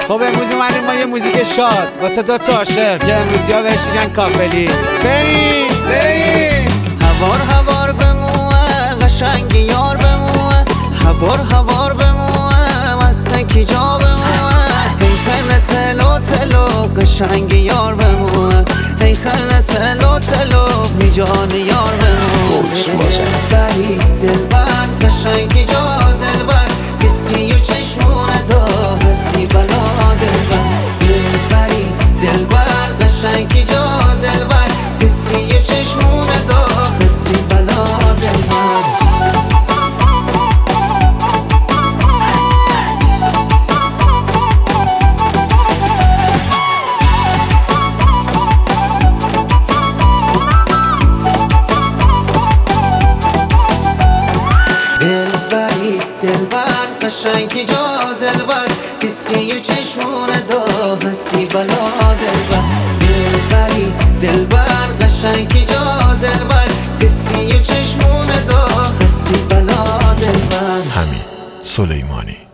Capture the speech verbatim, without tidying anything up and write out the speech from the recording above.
خب امروز اومدیم ما یه موزیک شاد واسه دو تا عاشق که امروزی ها بهش میگن کاپلی. بریم بریم هوار هوار بموه قشنگ یار بموه، هوار هوار بموه مستکی جا بموه، ای خیلی تلو تلو قشنگ یار بموه، ای خیلی تلو تلو می جان یار بموه. بری دلبر قشنگ جا دلبر، کسی و چشمون دا حسی بلا دلبر. دلبری دلبر قشنگ جا دلبر، کسی و چشمون دا حسی بلا دلبر. دلبری دلبر قشنگی جا دلبر، کسی و چشمون دا حسی بلا دلبر. دلبری دلبر قشنگی جا دلبر، کسی و چشمون دا حسی بلا دلبر. حمید سلیمانی.